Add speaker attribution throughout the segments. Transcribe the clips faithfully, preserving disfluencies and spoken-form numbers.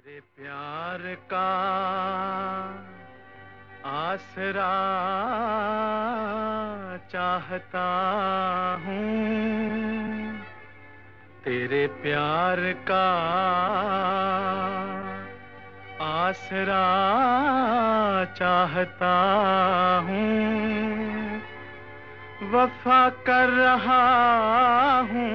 Speaker 1: तेरे प्यार का आसरा चाहता हूँ, तेरे प्यार का आसरा चाहता हूँ, वफा कर रहा हूँ,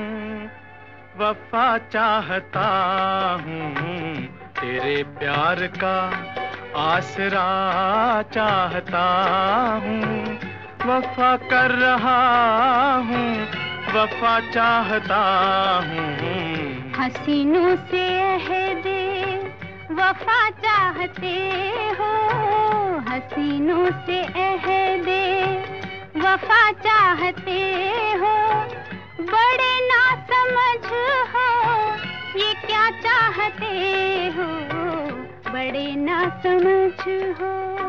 Speaker 1: वफा चाहता हूँ, तेरे प्यार का आसरा चाहता हूँ, वफा कर रहा हूँ, वफा चाहता हूँ।
Speaker 2: हसीनों से अहदे वफा चाहते हो, हसीनों से अहदे वफा चाहते हो, बड़े ना समझ हो ये क्या चाहते हो, बड़े ना समझ हो।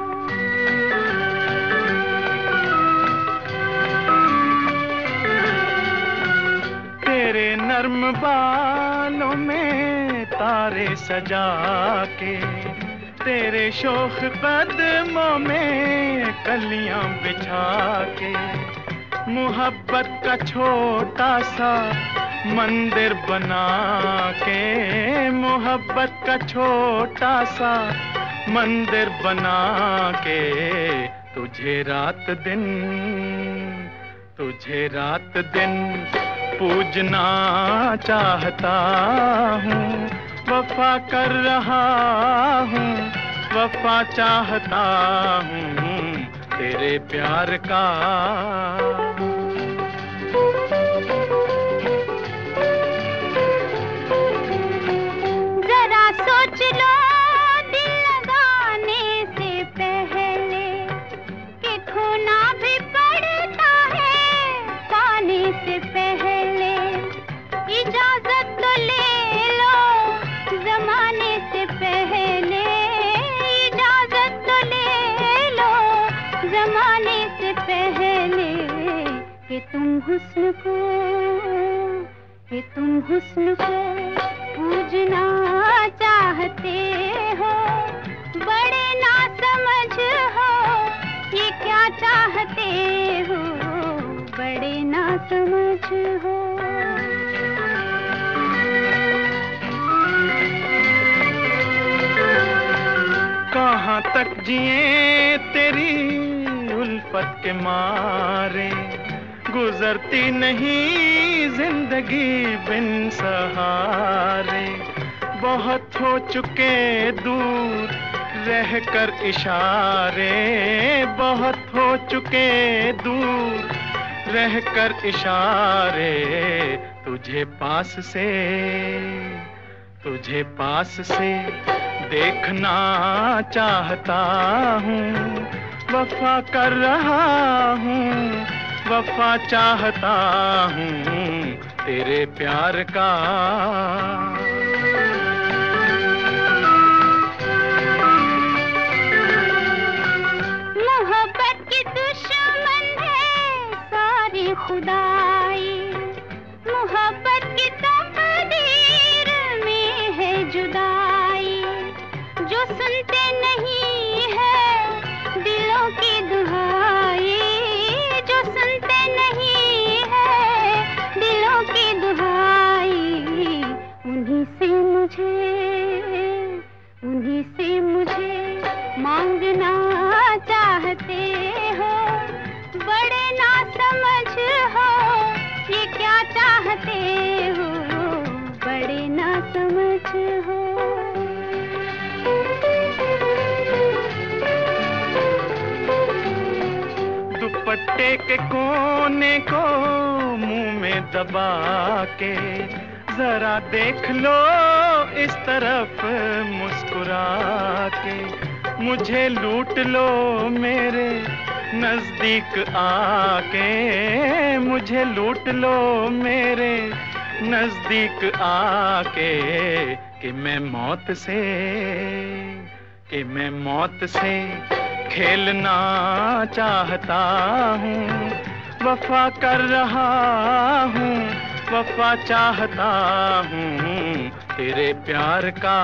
Speaker 1: तेरे नर्म बालों में तारे सजा के, तेरे शोख कदमों में कलियां बिछा के, मोहब्बत का छोटा सा मंदिर बना के, मोहब्बत का छोटा सा मंदिर बना के, तुझे रात दिन तुझे रात दिन पूजना चाहता हूँ, वफा कर रहा हूँ, वफा चाहता हूँ, तेरे प्यार का।
Speaker 2: जरा सोच लो दिल लगाने से पहले कि खोना भी पड़ता है पाने से पहले, इजाजत तो ले लो जमाने से पहले, इजाजत तो ले लो जमाने से पहले, कि तुम हुस्न को कि तुम हुस्न को पूजना चाहते हो, बड़े ना समझ हो ये क्या चाहते हो, बड़े ना समझ हो।
Speaker 1: कहाँ तक जिए तेरी उल्फत के मारे, गुजरती नहीं जिंदगी बिन सहारे, बहुत हो चुके दूर रहकर इशारे, बहुत हो चुके दूर रहकर इशारे, तुझे पास से तुझे पास से देखना चाहता हूँ, वफा कर रहा हूँ, वफा चाहता हूँ, तेरे प्यार का।
Speaker 2: मोहब्बत की दुश्मन है सारी खुदाई, मोहब्बत की तकदीर में है जुदाई, जो सुनते नहीं है दिलों की दुहाई, जो सुनते नहीं है दिलों की दुहाई, उन्हीं से मुझे उन्हीं से मुझे मांगना चाहते हो, बड़े ना समझ हो ये क्या चाहते हो, बड़े ना समझ हो।
Speaker 1: दुपट्टे के कोने को मुंह में दबा के, जरा देख लो इस तरफ मुस्कुरा के, मुझे लूट लो मेरे नजदीक आके, मुझे लूट लो मेरे नजदीक आके, कि मैं मौत से कि मैं मौत से खेलना चाहता हूँ, वफा कर रहा हूँ, वफा चाहता हूँ तेरे प्यार का।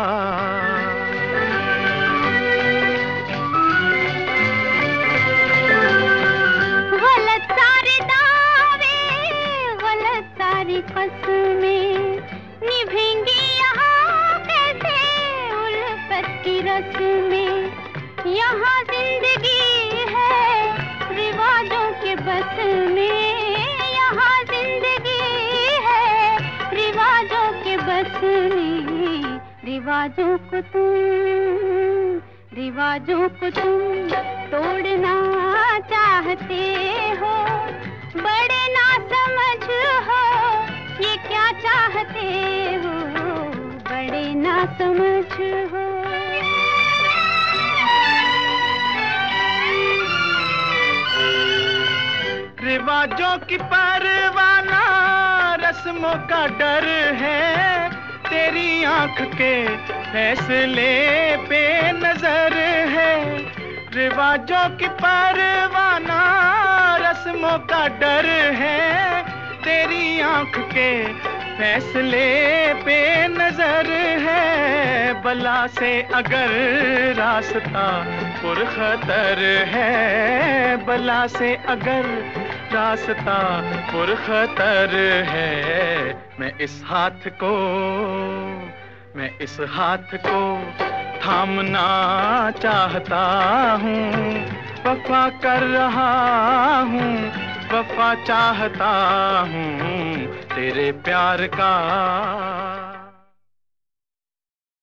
Speaker 2: गलत सारे दावे, गलत सारी कसमें निभेंगी यहाँ कैसे उल्फत की रस्में। यहाँ जिंदगी है रिवाजों के बस में, यहाँ जिंदगी है रिवाजों के बस में। रिवाजों को तुम रिवाजों को तुम तोड़ना चाहते हो, बड़े ना समझ हो ये क्या चाहते हो, बड़े ना समझ हो।
Speaker 1: रिवाजों की परवाना रस्मों का डर है, तेरी आंख के फैसले पे नजर है। रिवाजों की परवाना रस्मों का डर है, तेरी आंख के फैसले पे नजर है। बला से अगर रास्ता पुरखतर है, बला से अगर रास्ता पुरखतर है, मैं इस हाथ को मैं इस हाथ को थामना चाहता हूँ। वफा कर रहा हूँ, वफा चाहता हूँ तेरे प्यार का।